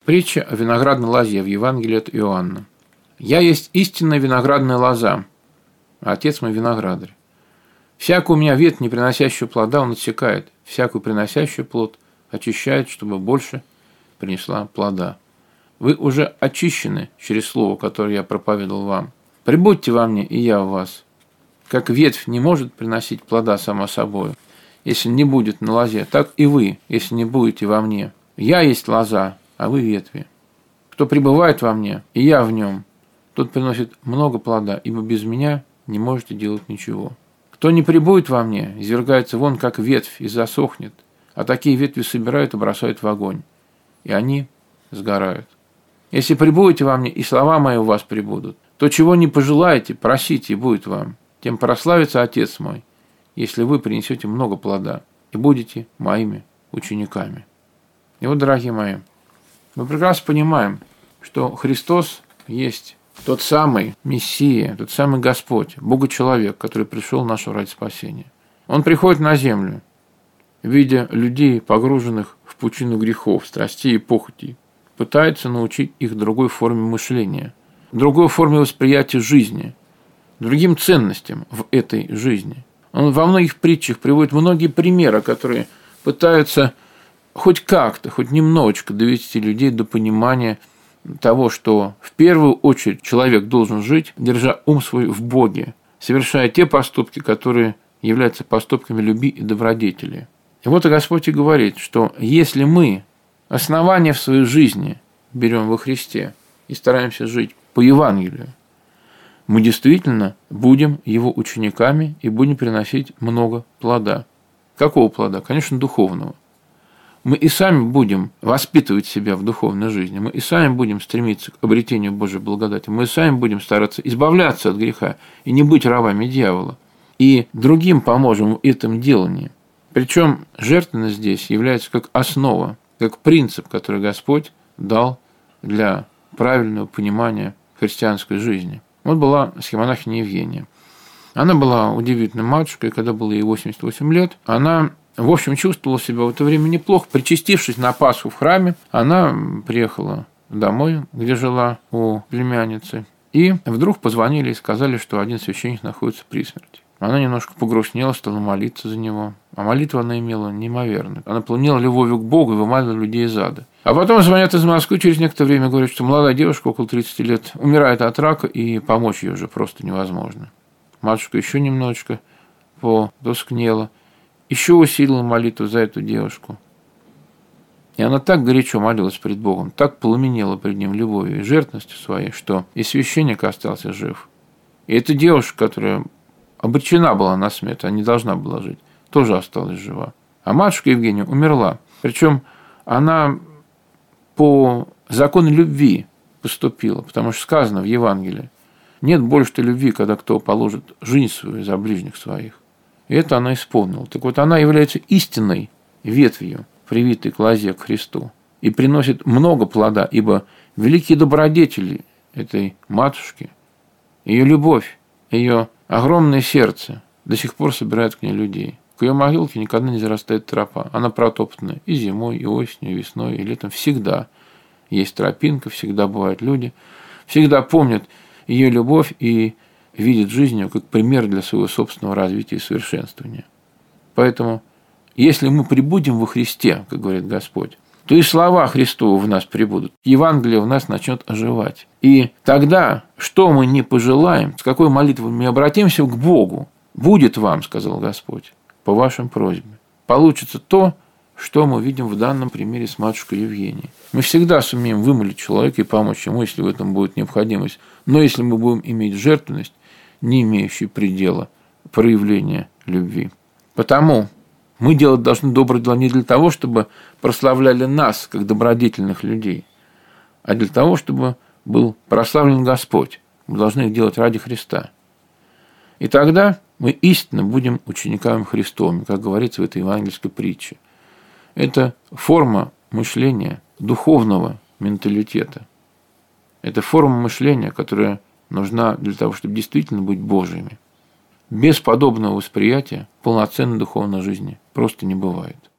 Притча о виноградной лозе в Евангелии от Иоанна. «Я есть истинная виноградная лоза, а Отец мой виноградарь. Всякую у меня ветвь, не приносящую плода, он отсекает, всякую приносящую плод очищает, чтобы больше принесла плода. Вы уже очищены через слово, которое я проповедовал вам. Прибудьте во мне, и я в вас. Как ветвь не может приносить плода сама собою, если не будет на лозе, так и вы, если не будете во мне. Я есть лоза, а вы ветви. Кто пребывает во мне, и я в нем, тот приносит много плода, ибо без меня не можете делать ничего. Кто не пребудет во мне, извергается вон, как ветвь, и засохнет, а такие ветви собирают и бросают в огонь, и они сгорают. Если пребудете во мне, и слова мои у вас пребудут, то чего не пожелаете, просите, и будет вам. Тем прославится Отец мой, если вы принесете много плода и будете моими учениками». И вот, дорогие мои, мы прекрасно понимаем, что Христос есть тот самый Мессия, тот самый Господь, Бога-человек, который пришел нашего ради спасения. Он приходит на землю, видя людей, погруженных в пучину грехов, страстей и похотей, пытается научить их другой форме мышления, другой форме восприятия жизни, другим ценностям в этой жизни. Он во многих притчах приводит многие примеры, которые пытаются хоть как-то, хоть немножечко довести людей до понимания того, что в первую очередь человек должен жить, держа ум свой в Боге, совершая те поступки, которые являются поступками любви и добродетели. И вот Господь и говорит, что если мы основание в своей жизни берем во Христе и стараемся жить по Евангелию, мы действительно будем Его учениками и будем приносить много плода. Какого плода? Конечно, духовного. Мы и сами будем воспитывать себя в духовной жизни, мы и сами будем стремиться к обретению Божьей благодати, мы и сами будем стараться избавляться от греха и не быть рабами дьявола. И другим поможем в этом делании. Причем жертвенность здесь является как основа, как принцип, который Господь дал для правильного понимания христианской жизни. Вот была схемонахиня Евгения. Она была удивительной матушкой, когда было ей 88 лет, она, в общем, чувствовала себя в это время неплохо. Причастившись на Пасху в храме, она приехала домой, где жила у племянницы, и вдруг позвонили и сказали, что один священник находится при смерти. Она немножко погрустнела, стала молиться за него. А молитву она имела неимоверную. Она планила любовью к Богу и выманивала людей из ада. А потом звонят из Москвы через некоторое время, говорят, что молодая девушка, около 30 лет, умирает от рака, и помочь ей уже просто невозможно. Матушка еще немножечко потускнела, еще усилила молитву за эту девушку. И она так горячо молилась пред Богом, так пламенела пред Ним любовью и жертвенностью своей, что и священник остался жив. И эта девушка, которая обречена была на смерть, она не должна была жить, тоже осталась жива. А матушка Евгения умерла. Причем она по закону любви поступила, потому что сказано в Евангелии: нет больше любви, когда кто положит жизнь свою за ближних своих. И это она исполнила. Так вот, она является истинной ветвью, привитой к лозе, к Христу, и приносит много плода, ибо великие добродетели этой матушки, ее любовь, ее огромное сердце до сих пор собирают к ней людей. К ее могилке никогда не зарастает тропа. Она протоптана и зимой, и осенью, и весной, и летом. Всегда есть тропинка, всегда бывают люди, всегда помнят ее любовь и видят жизнь ее как пример для своего собственного развития и совершенствования. Поэтому, если мы пребудем во Христе, как говорит Господь, то и слова Христовы в нас пребудут, Евангелие в нас начнет оживать. И тогда, что мы не пожелаем, с какой молитвой мы обратимся к Богу, будет вам, сказал Господь, по вашим просьбам. Получится то, что мы видим в данном примере с матушкой Евгенией. Мы всегда сумеем вымолить человека и помочь ему, если в этом будет необходимость. Но если мы будем иметь жертвенность, не имеющую предела проявления любви. Потому мы делать должны добрые дела не для того, чтобы прославляли нас, как добродетельных людей, а для того, чтобы был прославлен Господь. Мы должны их делать ради Христа. И тогда мы истинно будем учениками Христовыми, как говорится в этой евангельской притче. Это форма мышления духовного менталитета. Это форма мышления, которая нужна для того, чтобы действительно быть Божьими. Без подобного восприятия полноценной духовной жизни просто не бывает.